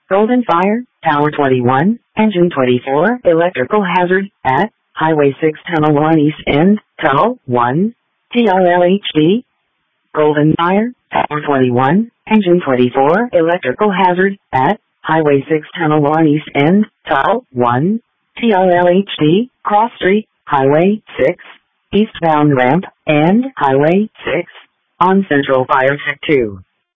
Golden Fire, Tower 21, Engine 24, Electrical Hazard, at Highway 6 Tunnel 1 East End, Tunnel 1, TRLHD. Golden Fire, Tower 21, Engine 24, Electrical Hazard, at Highway 6 Tunnel 1 East End, Tunnel 1, TRLHD, Cross Street, Highway 6, eastbound ramp, and Highway 6, on Central Fire Tech 2.